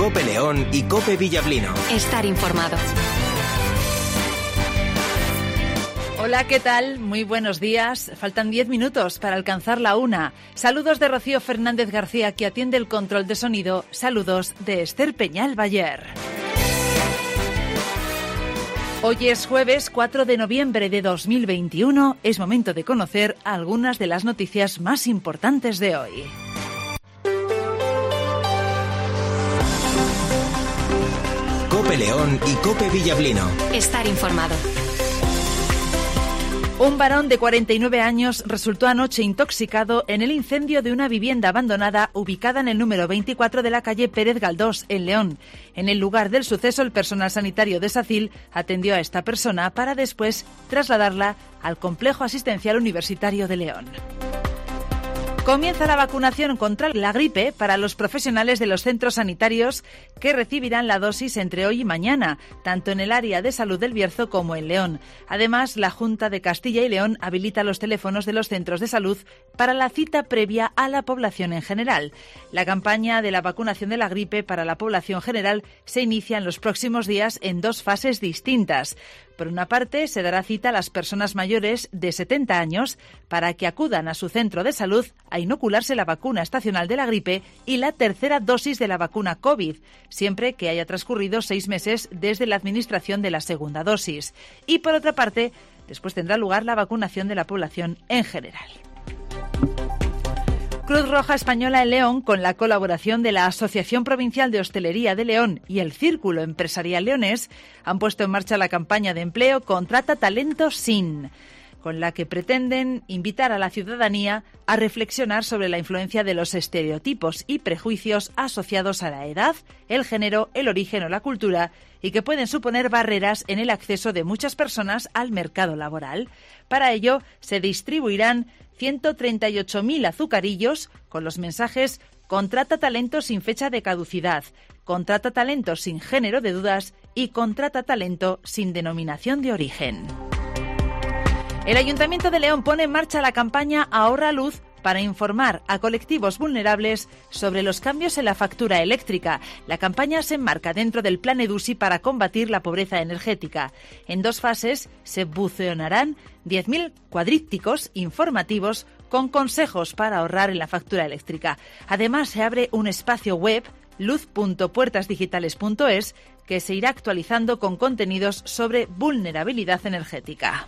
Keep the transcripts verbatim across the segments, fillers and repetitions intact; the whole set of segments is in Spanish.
COPE León y COPE Villablino. Estar informado. Hola, ¿qué tal? Muy buenos días. Faltan diez minutos para alcanzar la una. Saludos de Rocío Fernández García, que atiende el control de sonido. Saludos de Esther Peñal Bayer. Hoy es jueves cuatro de noviembre de dos mil veintiuno. Es momento de conocer algunas de las noticias más importantes de hoy. COPE León y COPE Villablino. Estar informado. Un varón de cuarenta y nueve años resultó anoche intoxicado en el incendio de una vivienda abandonada ubicada en el número veinticuatro de la calle Pérez Galdós, en León. En el lugar del suceso, el personal sanitario de SACIL atendió a esta persona para después trasladarla al Complejo Asistencial Universitario de León. Comienza la vacunación contra la gripe para los profesionales de los centros sanitarios que recibirán la dosis entre hoy y mañana, tanto en el área de salud del Bierzo como en León. Además, la Junta de Castilla y León habilita los teléfonos de los centros de salud para la cita previa a la población en general. La campaña de la vacunación de la gripe para la población general se inicia en los próximos días en dos fases distintas. Por una parte, se dará cita a las personas mayores de setenta años para que acudan a su centro de salud a inocularse la vacuna estacional de la gripe y la tercera dosis de la vacuna COVID, siempre que haya transcurrido seis meses desde la administración de la segunda dosis. Y por otra parte, después tendrá lugar la vacunación de la población en general. Cruz Roja Española en León, con la colaboración de la Asociación Provincial de Hostelería de León y el Círculo Empresarial Leonés, han puesto en marcha la campaña de empleo Contrata Talento Sin, con la que pretenden invitar a la ciudadanía a reflexionar sobre la influencia de los estereotipos y prejuicios asociados a la edad, el género, el origen o la cultura, y que pueden suponer barreras en el acceso de muchas personas al mercado laboral. Para ello, se distribuirán ciento treinta y ocho mil azucarillos con los mensajes Contrata talento sin fecha de caducidad, Contrata talento sin género de dudas y Contrata talento sin denominación de origen. El Ayuntamiento de León pone en marcha la campaña Ahorra Luz para informar a colectivos vulnerables sobre los cambios en la factura eléctrica. La campaña se enmarca dentro del Plan EDUSI para combatir la pobreza energética. En dos fases se buceonarán diez mil cuadrípticos informativos con consejos para ahorrar en la factura eléctrica. Además, se abre un espacio web, luz punto puertas digitales punto es, que se irá actualizando con contenidos sobre vulnerabilidad energética.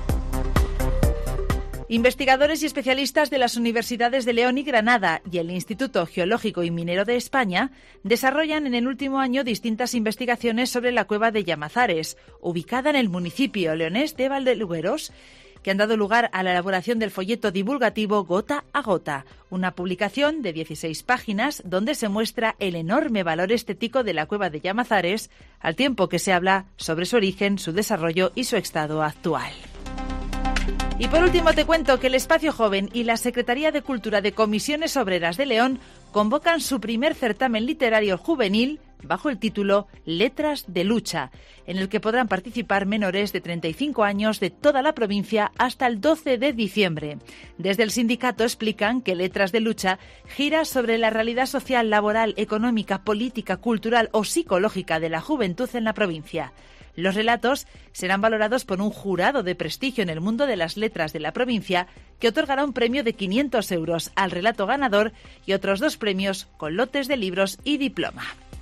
Investigadores y especialistas de las universidades de León y Granada y el Instituto Geológico y Minero de España desarrollan en el último año distintas investigaciones sobre la cueva de Llamazares, ubicada en el municipio leonés de Valdelugueros, que han dado lugar a la elaboración del folleto divulgativo Gota a Gota, una publicación de dieciséis páginas donde se muestra el enorme valor estético de la cueva de Llamazares, al tiempo que se habla sobre su origen, su desarrollo y su estado actual. Y por último te cuento que el Espacio Joven y la Secretaría de Cultura de Comisiones Obreras de León convocan su primer certamen literario juvenil bajo el título Letras de Lucha, en el que podrán participar menores de treinta y cinco años de toda la provincia hasta el doce de diciembre. Desde el sindicato explican que Letras de Lucha gira sobre la realidad social, laboral, económica, política, cultural o psicológica de la juventud en la provincia. Los relatos serán valorados por un jurado de prestigio en el mundo de las letras de la provincia, que otorgará un premio de quinientos euros al relato ganador y otros dos premios con lotes de libros y diploma.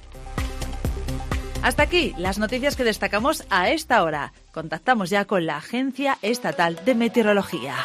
Hasta aquí las noticias que destacamos a esta hora. Contactamos ya con la Agencia Estatal de Meteorología.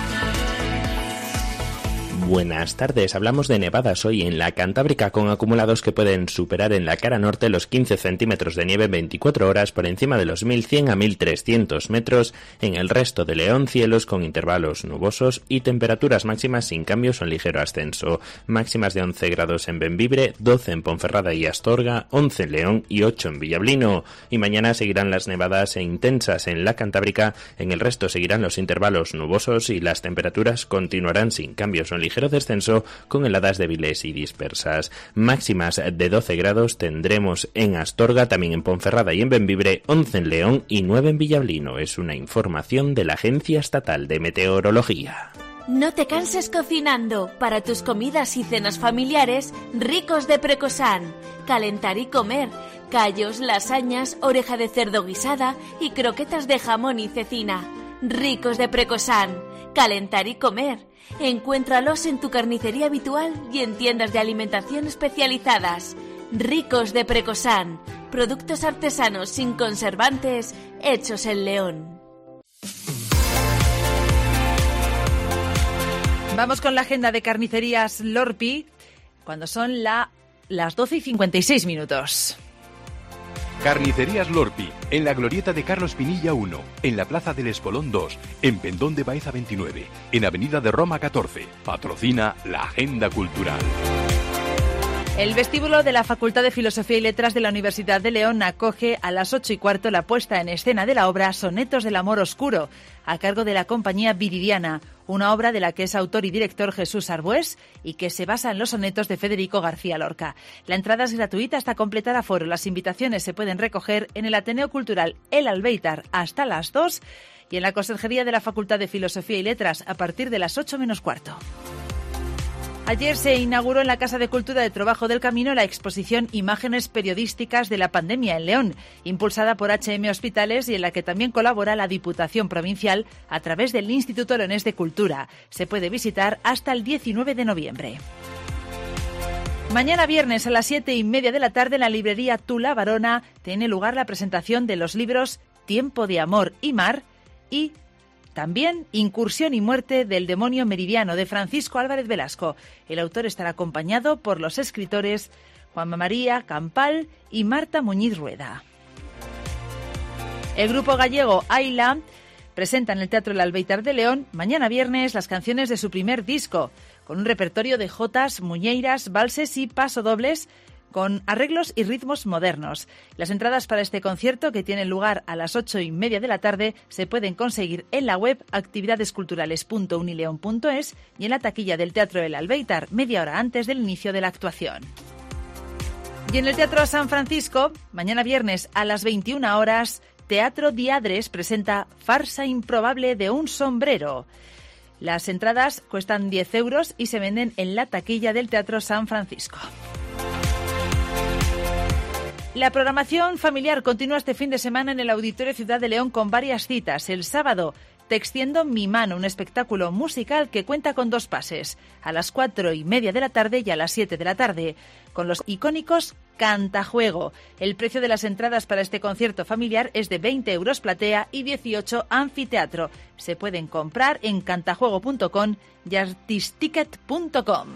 Buenas tardes, hablamos de nevadas hoy en la Cantábrica con acumulados que pueden superar en la cara norte los quince centímetros de nieve en veinticuatro horas por encima de los mil cien a mil trescientos metros, en el resto de León cielos con intervalos nubosos y temperaturas máximas sin cambios o en ligero ascenso, máximas de once grados en Bembibre, doce en Ponferrada y Astorga, once en León y ocho en Villablino, y mañana seguirán las nevadas e intensas en la Cantábrica, en el resto seguirán los intervalos nubosos y las temperaturas continuarán sin cambios o en ligero descenso con heladas débiles y dispersas. Máximas de doce grados tendremos en Astorga, también en Ponferrada y en Bembibre, once en León y nueve en Villablino. Es una información de la Agencia Estatal de Meteorología. No te canses cocinando. Para tus comidas y cenas familiares, Ricos de Precosán. Calentar y comer. Callos, lasañas, oreja de cerdo guisada y croquetas de jamón y cecina. Ricos de Precosán. Calentar y comer. Encuéntralos en tu carnicería habitual y en tiendas de alimentación especializadas. Ricos de Precosán. Productos artesanos sin conservantes, hechos en León. Vamos con la agenda de Carnicerías Lorpi, cuando son la, las doce y cincuenta y seis minutos. Carnicerías Lorpi, en la glorieta de Carlos Pinilla uno, en la Plaza del Espolón dos, en Pendón de Baeza veintinueve, en Avenida de Roma catorce. Patrocina la Agenda Cultural. El vestíbulo de la Facultad de Filosofía y Letras de la Universidad de León acoge a las ocho y cuarto la puesta en escena de la obra Sonetos del Amor Oscuro, a cargo de la compañía Viridiana, una obra de la que es autor y director Jesús Arbués y que se basa en los sonetos de Federico García Lorca. La entrada es gratuita hasta completar aforo. Las invitaciones se pueden recoger en el Ateneo Cultural El Albéitar hasta las dos y en la conserjería de la Facultad de Filosofía y Letras a partir de las ocho menos cuarto. Ayer se inauguró en la Casa de Cultura de Trobajo del Camino la exposición Imágenes periodísticas de la pandemia en León, impulsada por H M Hospitales y en la que también colabora la Diputación Provincial a través del Instituto Leonés de Cultura. Se puede visitar hasta el diecinueve de noviembre. Mañana viernes a las siete y media de la tarde en la librería Tula Barona tiene lugar la presentación de los libros Tiempo de Amor y Mar y también Incursión y Muerte del Demonio Meridiano de Francisco Álvarez Velasco. El autor estará acompañado por los escritores Juanma María Campal y Marta Muñiz Rueda. El grupo gallego Aila presenta en el Teatro El Albéitar de León mañana viernes las canciones de su primer disco, con un repertorio de jotas, muñeiras, valses y pasodobles con arreglos y ritmos modernos. Las entradas para este concierto, que tiene lugar a las ocho y media de la tarde, se pueden conseguir en la web actividadesculturales punto unileon punto es y en la taquilla del Teatro El Albéitar, media hora antes del inicio de la actuación. Y en el Teatro San Francisco, mañana viernes a las veintiuna horas, Teatro Diadres presenta Farsa improbable de un sombrero. Las entradas cuestan diez euros y se venden en la taquilla del Teatro San Francisco. La programación familiar continúa este fin de semana en el Auditorio Ciudad de León con varias citas. El sábado, Te extiendo mi mano, un espectáculo musical que cuenta con dos pases, a las cuatro y media de la tarde y a las siete de la tarde, con los icónicos Cantajuego. El precio de las entradas para este concierto familiar es de veinte euros platea y dieciocho anfiteatro. Se pueden comprar en cantajuego punto com y artisticket punto com.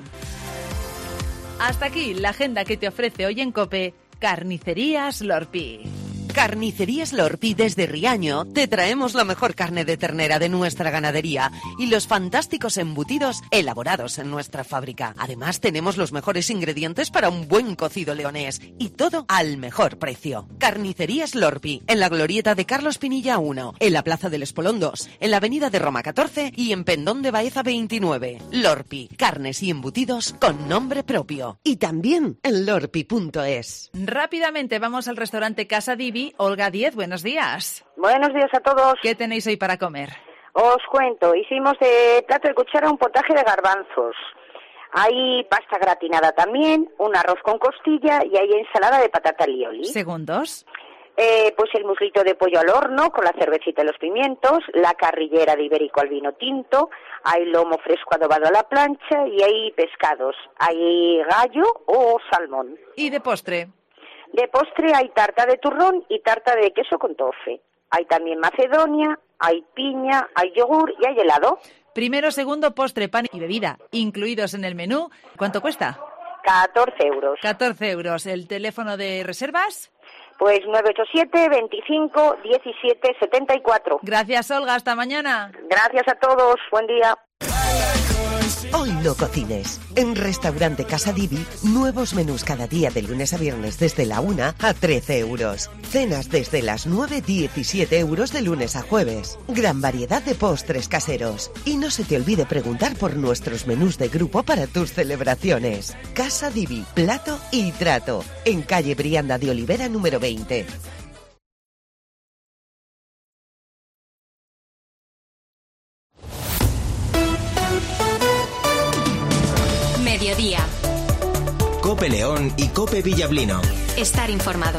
Hasta aquí la agenda que te ofrece hoy en COPE Carnicerías Lorpi. Carnicerías Lorpi desde Riaño te traemos la mejor carne de ternera de nuestra ganadería y los fantásticos embutidos elaborados en nuestra fábrica. Además tenemos los mejores ingredientes para un buen cocido leonés y todo al mejor precio. Carnicerías Lorpi, en la glorieta de Carlos Pinilla uno, en la Plaza del Espolón dos, en la Avenida de Roma catorce y en Pendón de Baeza veintinueve. Lorpi, carnes y embutidos con nombre propio. Y también en lorpi punto es. Rápidamente vamos al restaurante Casa Divi. Olga Díez, buenos días. Buenos días a todos. ¿Qué tenéis hoy para comer? Os cuento, hicimos de plato de cuchara un potaje de garbanzos. Hay pasta gratinada también, un arroz con costilla y hay ensalada de patata lioli. ¿Segundos? Eh, pues el muslito de pollo al horno con la cervecita y los pimientos, la carrillera de ibérico al vino tinto, hay lomo fresco adobado a la plancha y hay pescados, hay gallo o salmón. ¿Y de postre? De postre hay tarta de turrón y tarta de queso con tofe. Hay también macedonia, hay piña, hay yogur y hay helado. Primero, segundo, postre, pan y bebida, incluidos en el menú. ¿Cuánto cuesta? catorce euros. catorce euros. ¿El teléfono de reservas? Pues nueve ocho siete, veinticinco, diecisiete, setenta y cuatro. Gracias, Olga. Hasta mañana. Gracias a todos. Buen día. Hoy no cocines. En Restaurante Casa Divi, nuevos menús cada día de lunes a viernes desde la una a trece euros. Cenas desde las nueve, diecisiete euros de lunes a jueves. Gran variedad de postres caseros. Y no se te olvide preguntar por nuestros menús de grupo para tus celebraciones. Casa Divi, plato y trato. En calle Brianda de Olivera número veinte. mediodía. Cope León y Cope Villablino. Estar informado.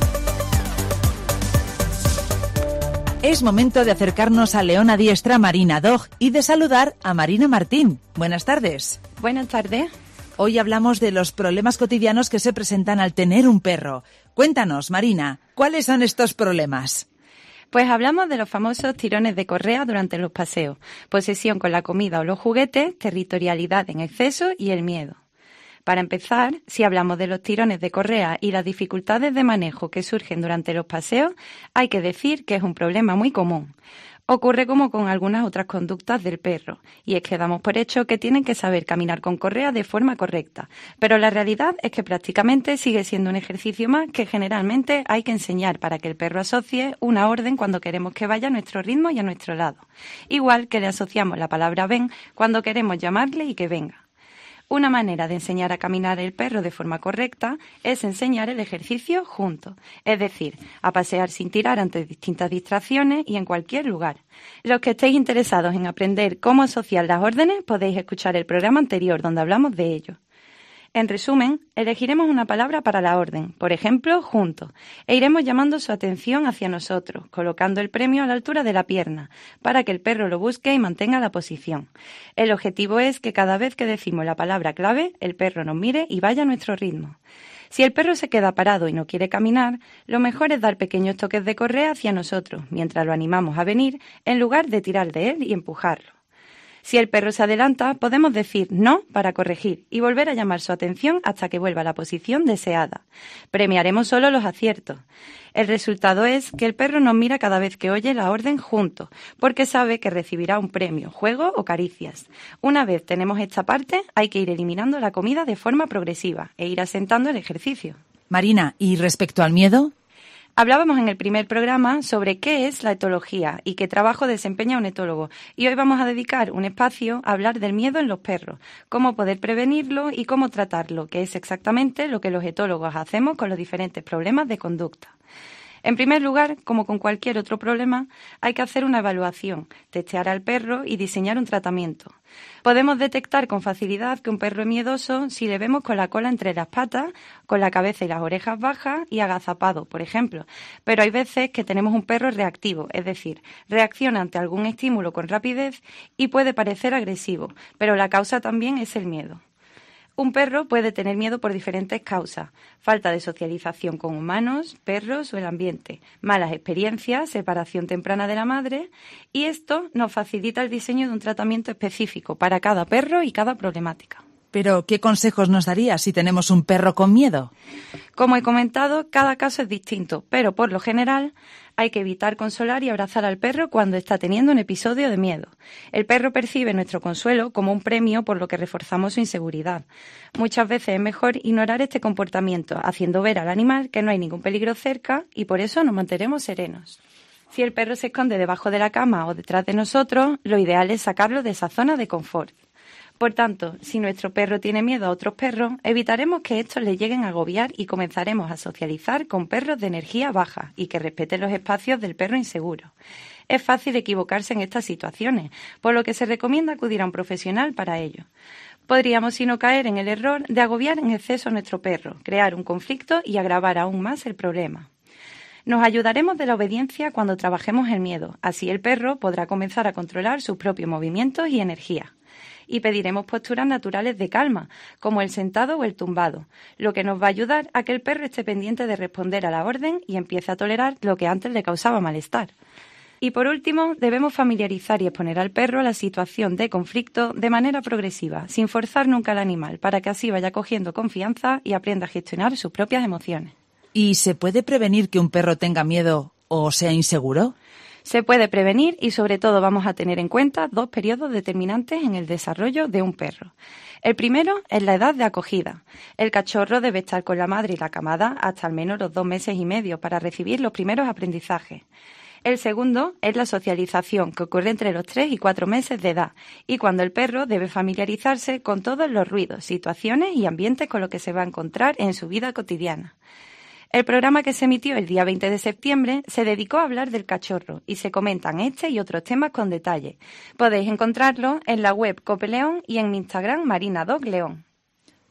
Es momento de acercarnos a León Adiestra Marina Dog y de saludar a Marina Martín. Buenas tardes. Buenas tardes. Hoy hablamos de los problemas cotidianos que se presentan al tener un perro. Cuéntanos, Marina, ¿cuáles son estos problemas? Pues hablamos de los famosos tirones de correa durante los paseos, posesión con la comida o los juguetes, territorialidad en exceso y el miedo. Para empezar, si hablamos de los tirones de correa y las dificultades de manejo que surgen durante los paseos, hay que decir que es un problema muy común. Ocurre como con algunas otras conductas del perro, y es que damos por hecho que tienen que saber caminar con correa de forma correcta, pero la realidad es que prácticamente sigue siendo un ejercicio más que generalmente hay que enseñar para que el perro asocie una orden cuando queremos que vaya a nuestro ritmo y a nuestro lado, igual que le asociamos la palabra ven cuando queremos llamarle y que venga. Una manera de enseñar a caminar el perro de forma correcta es enseñar el ejercicio juntos, es decir, a pasear sin tirar ante distintas distracciones y en cualquier lugar. Los que estéis interesados en aprender cómo asociar las órdenes podéis escuchar el programa anterior donde hablamos de ello. En resumen, elegiremos una palabra para la orden, por ejemplo, juntos, e iremos llamando su atención hacia nosotros, colocando el premio a la altura de la pierna, para que el perro lo busque y mantenga la posición. El objetivo es que cada vez que decimos la palabra clave, el perro nos mire y vaya a nuestro ritmo. Si el perro se queda parado y no quiere caminar, lo mejor es dar pequeños toques de correa hacia nosotros, mientras lo animamos a venir, en lugar de tirar de él y empujarlo. Si el perro se adelanta, podemos decir no para corregir y volver a llamar su atención hasta que vuelva a la posición deseada. Premiaremos solo los aciertos. El resultado es que el perro nos mira cada vez que oye la orden juntos, porque sabe que recibirá un premio, juego o caricias. Una vez tenemos esta parte, hay que ir eliminando la comida de forma progresiva e ir asentando el ejercicio. Marina, ¿y respecto al miedo? Hablábamos en el primer programa sobre qué es la etología y qué trabajo desempeña un etólogo, y hoy vamos a dedicar un espacio a hablar del miedo en los perros, cómo poder prevenirlo y cómo tratarlo, que es exactamente lo que los etólogos hacemos con los diferentes problemas de conducta. En primer lugar, como con cualquier otro problema, hay que hacer una evaluación, testear al perro y diseñar un tratamiento. Podemos detectar con facilidad que un perro es miedoso si le vemos con la cola entre las patas, con la cabeza y las orejas bajas y agazapado, por ejemplo. Pero hay veces que tenemos un perro reactivo, es decir, reacciona ante algún estímulo con rapidez y puede parecer agresivo, pero la causa también es el miedo. Un perro puede tener miedo por diferentes causas: falta de socialización con humanos, perros o el ambiente, malas experiencias, separación temprana de la madre, y esto nos facilita el diseño de un tratamiento específico para cada perro y cada problemática. Pero, ¿qué consejos nos darías si tenemos un perro con miedo? Como he comentado, cada caso es distinto, pero por lo general hay que evitar consolar y abrazar al perro cuando está teniendo un episodio de miedo. El perro percibe nuestro consuelo como un premio por lo que reforzamos su inseguridad. Muchas veces es mejor ignorar este comportamiento, haciendo ver al animal que no hay ningún peligro cerca y por eso nos mantenemos serenos. Si el perro se esconde debajo de la cama o detrás de nosotros, lo ideal es sacarlo de esa zona de confort. Por tanto, si nuestro perro tiene miedo a otros perros, evitaremos que estos le lleguen a agobiar y comenzaremos a socializar con perros de energía baja y que respeten los espacios del perro inseguro. Es fácil equivocarse en estas situaciones, por lo que se recomienda acudir a un profesional para ello. Podríamos, si no, caer en el error de agobiar en exceso a nuestro perro, crear un conflicto y agravar aún más el problema. Nos ayudaremos de la obediencia cuando trabajemos el miedo, así el perro podrá comenzar a controlar sus propios movimientos y energía. Y pediremos posturas naturales de calma, como el sentado o el tumbado, lo que nos va a ayudar a que el perro esté pendiente de responder a la orden y empiece a tolerar lo que antes le causaba malestar. Y por último, debemos familiarizar y exponer al perro a la situación de conflicto de manera progresiva, sin forzar nunca al animal, para que así vaya cogiendo confianza y aprenda a gestionar sus propias emociones. ¿Y se puede prevenir que un perro tenga miedo o sea inseguro? Se puede prevenir y sobre todo vamos a tener en cuenta dos periodos determinantes en el desarrollo de un perro. El primero es la edad de acogida. El cachorro debe estar con la madre y la camada hasta al menos los dos meses y medio para recibir los primeros aprendizajes. El segundo es la socialización, que ocurre entre los tres y cuatro meses de edad, y cuando el perro debe familiarizarse con todos los ruidos, situaciones y ambientes con los que se va a encontrar en su vida cotidiana. El programa que se emitió el día veinte de septiembre se dedicó a hablar del cachorro y se comentan este y otros temas con detalle. Podéis encontrarlo en la web Cope León y en mi Instagram Marina Dog León.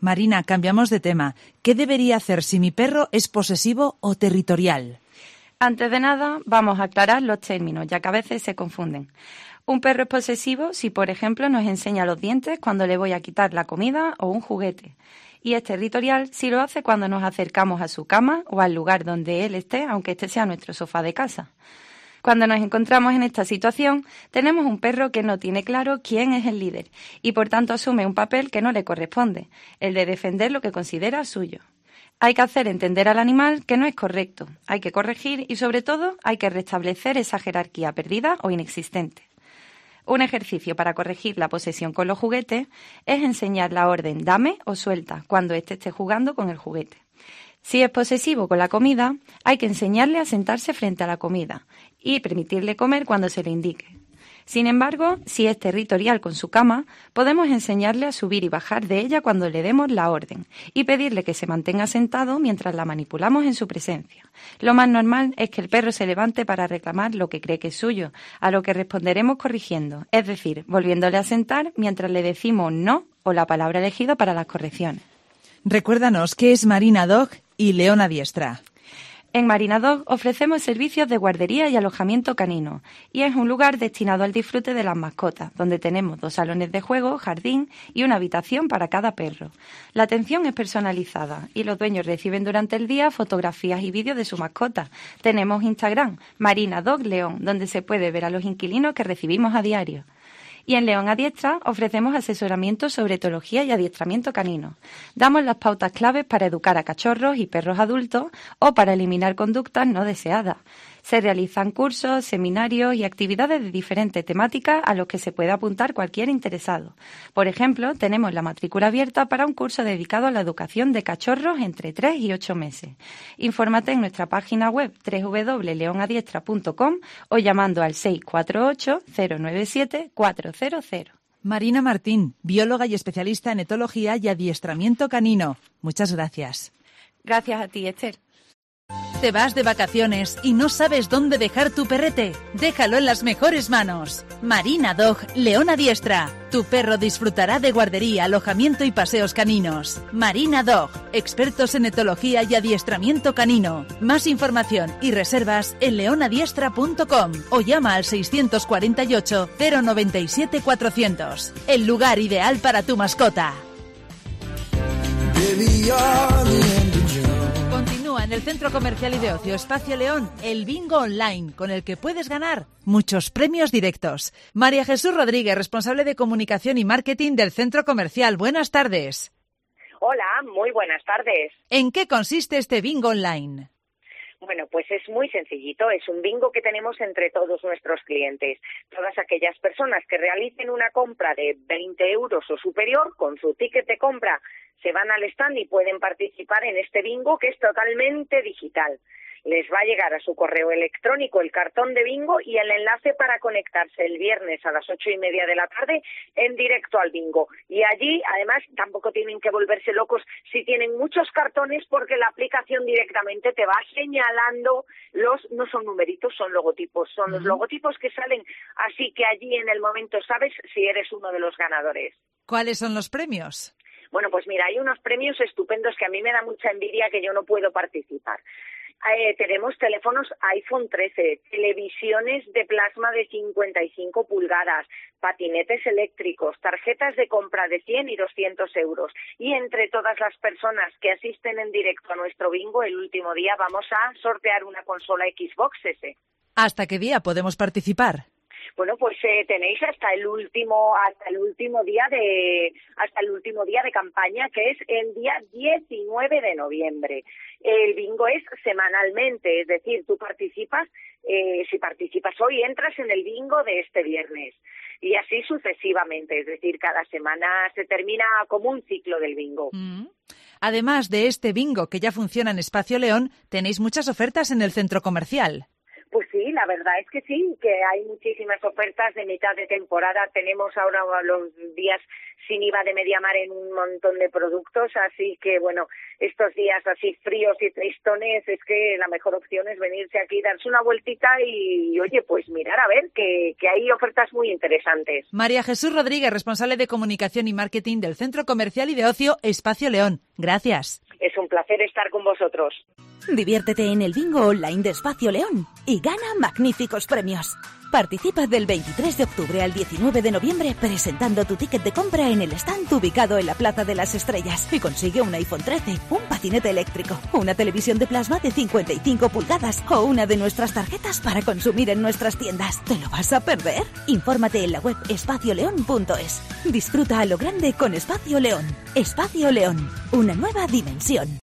Marina, cambiamos de tema. ¿Qué debería hacer si mi perro es posesivo o territorial? Antes de nada, vamos a aclarar los términos, ya que a veces se confunden. Un perro es posesivo si, por ejemplo, nos enseña los dientes cuando le voy a quitar la comida o un juguete. Y es territorial si lo hace cuando nos acercamos a su cama o al lugar donde él esté, aunque este sea nuestro sofá de casa. Cuando nos encontramos en esta situación, tenemos un perro que no tiene claro quién es el líder y por tanto asume un papel que no le corresponde, el de defender lo que considera suyo. Hay que hacer entender al animal que no es correcto, hay que corregir y sobre todo hay que restablecer esa jerarquía perdida o inexistente. Un ejercicio para corregir la posesión con los juguetes es enseñar la orden dame o suelta cuando éste esté jugando con el juguete. Si es posesivo con la comida, hay que enseñarle a sentarse frente a la comida y permitirle comer cuando se le indique. Sin embargo, si es territorial con su cama, podemos enseñarle a subir y bajar de ella cuando le demos la orden y pedirle que se mantenga sentado mientras la manipulamos en su presencia. Lo más normal es que el perro se levante para reclamar lo que cree que es suyo, a lo que responderemos corrigiendo, es decir, volviéndole a sentar mientras le decimos no o la palabra elegida para las correcciones. Recuérdanos qué es Marina Dog y León Adiestra. En Marina Dog ofrecemos servicios de guardería y alojamiento canino y es un lugar destinado al disfrute de las mascotas, donde tenemos dos salones de juego, jardín y una habitación para cada perro. La atención es personalizada y los dueños reciben durante el día fotografías y vídeos de su mascota. Tenemos Instagram, Marina Dog León, donde se puede ver a los inquilinos que recibimos a diario. Y en León Adiestra ofrecemos asesoramiento sobre etología y adiestramiento canino. Damos las pautas claves para educar a cachorros y perros adultos o para eliminar conductas no deseadas. Se realizan cursos, seminarios y actividades de diferentes temáticas a los que se puede apuntar cualquier interesado. Por ejemplo, tenemos la matrícula abierta para un curso dedicado a la educación de cachorros entre tres y ocho meses. Infórmate en nuestra página web doble u doble u doble u punto león adiestra punto com o llamando al seis cuatro ocho cero nueve siete cuatro cero cero. Marina Martín, bióloga y especialista en etología y adiestramiento canino. Muchas gracias. Gracias a ti, Esther. ¿Te vas de vacaciones y no sabes dónde dejar tu perrete? Déjalo en las mejores manos. Marina Dog León Adiestra. Tu perro disfrutará de guardería, alojamiento y paseos caninos. Marina Dog, expertos en etología y adiestramiento canino. Más información y reservas en león adiestra punto com o llama al seiscientos cuarenta y ocho cero noventa y siete cuatrocientos. El lugar ideal para tu mascota. Continúa en el Centro Comercial y de Ocio Espacio León el Bingo Online, con el que puedes ganar muchos premios directos. María Jesús Rodríguez, responsable de Comunicación y Marketing del Centro Comercial. Buenas tardes. Hola, muy buenas tardes. ¿En qué consiste este Bingo Online? Bueno, pues es muy sencillito, es un bingo que tenemos entre todos nuestros clientes. Todas aquellas personas que realicen una compra de veinte euros o superior, con su ticket de compra se van al stand y pueden participar en este bingo que es totalmente digital. Les va a llegar a su correo electrónico el cartón de bingo y el enlace para conectarse el viernes a las ocho y media de la tarde en directo al bingo. Y allí, además, tampoco tienen que volverse locos si tienen muchos cartones porque la aplicación directamente te va señalando los, no son numeritos, son logotipos, son los logotipos que salen. Así que allí en el momento sabes si eres uno de los ganadores. ¿Cuáles son los premios? Bueno, pues mira, hay unos premios estupendos que a mí me da mucha envidia que yo no puedo participar. Eh, tenemos teléfonos iPhone trece, televisiones de plasma de cincuenta y cinco pulgadas, patinetes eléctricos, tarjetas de compra de cien y doscientos euros. Y entre todas las personas que asisten en directo a nuestro bingo, el último día vamos a sortear una consola Xbox S. ¿Hasta qué día podemos participar? Bueno, pues eh, tenéis hasta el último hasta el último día de hasta el último día de campaña, que es el día diecinueve de noviembre. El bingo es semanalmente, es decir, tú participas, eh, si participas hoy entras en el bingo de este viernes y así sucesivamente, es decir, cada semana se termina como un ciclo del bingo. Mm. Además de este bingo que ya funciona en Espacio León, tenéis muchas ofertas en el centro comercial. Pues sí, la verdad es que sí, que hay muchísimas ofertas de mitad de temporada. Tenemos ahora los días sin I V A de Mediamar en un montón de productos, así que bueno, estos días así fríos y tristones, es que la mejor opción es venirse aquí, darse una vueltita y, oye, pues mirar a ver que, que hay ofertas muy interesantes. María Jesús Rodríguez, responsable de comunicación y marketing del Centro Comercial y de Ocio Espacio León. Gracias. Es un placer estar con vosotros. Diviértete en el bingo online de Espacio León y gana magníficos premios. Participa del veintitrés de octubre al diecinueve de noviembre presentando tu ticket de compra en el stand ubicado en la Plaza de las Estrellas y consigue un iPhone trece, un patinete eléctrico, una televisión de plasma de cincuenta y cinco pulgadas o una de nuestras tarjetas para consumir en nuestras tiendas. ¿Te lo vas a perder? Infórmate en la web espacio león punto es. Disfruta a lo grande con Espacio León. Espacio León, una nueva dimensión.